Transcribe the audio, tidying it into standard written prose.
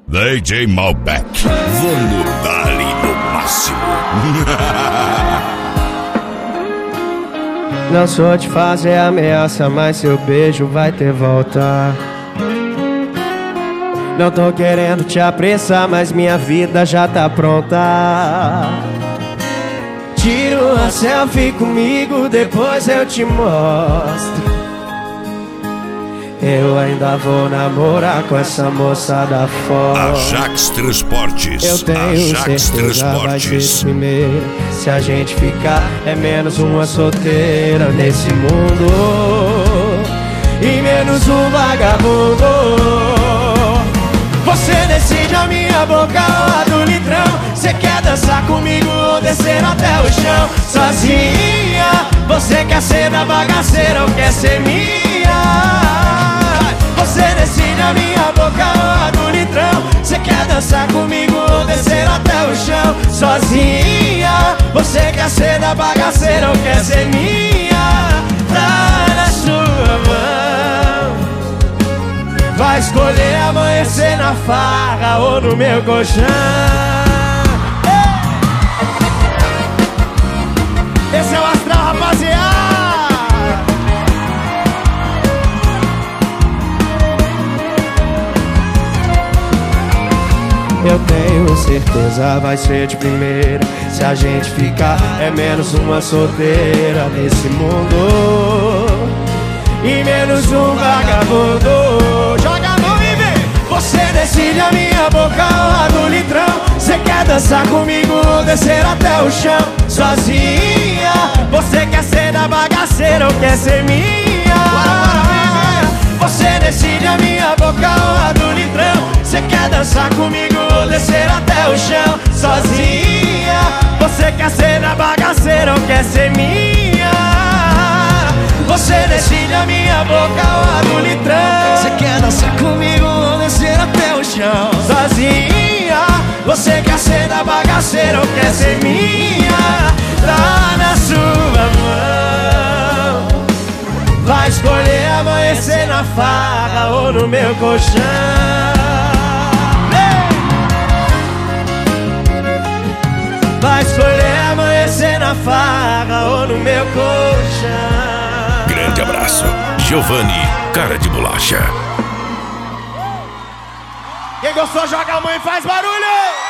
DJ Malbec. Vamos dar-lhe no máximo. Não sou de fazer ameaça, mas seu beijo vai ter volta. Não tô querendo te apressar, mas minha vida já tá pronta. Tira uma selfie comigo, depois eu te mostro. Eu ainda vou namorar com essa moça da foto. Ajax Transportes. Eu tenho Ajax certeza vai ser Transportes. primeiro. Se a gente ficar, é menos uma solteira nesse mundo e menos um vagabundo. Você decide a minha boca ou a do litrão. Você quer dançar comigo ou descer até o chão? Sozinha, você quer ser da bagaceira ou quer ser minha? Você decide a minha boca ou a do litrão. Você quer dançar comigo ou descer até o chão? Sozinha, você quer ser da bagaceira ou quer ser minha? Tá na sua mão. Vai escolher amanhecer na farra ou no meu colchão. Esse é o astral, rapaziada. Eu tenho certeza vai ser de primeira. Se a gente ficar, é menos uma solteira nesse mundo e menos um vagabundo. Joga a mão e vem. Você decide a minha boca ou a do litrão. Você quer dançar comigo ou descer até o chão? Sozinha, você quer ser da bagaceira ou quer ser minha? Você decide a minha boca ou a do litrão. Você quer dançar comigo ou descer até o chão? Sozinha, você quer ser da bagaceira ou quer ser minha? Você decide a minha boca ou a do litrão. Você quer dançar comigo ou descer até o chão? Sozinha, você quer ser da bagaceira ou quer ser minha? Tá na sua mão. Vai escolher amanhecer na farra ou no meu colchão. Vai escolher amanhecer na farra ou no meu colchão. Grande abraço. Giovanni, cara de bolacha. Quem gostou, joga a mão e faz barulho!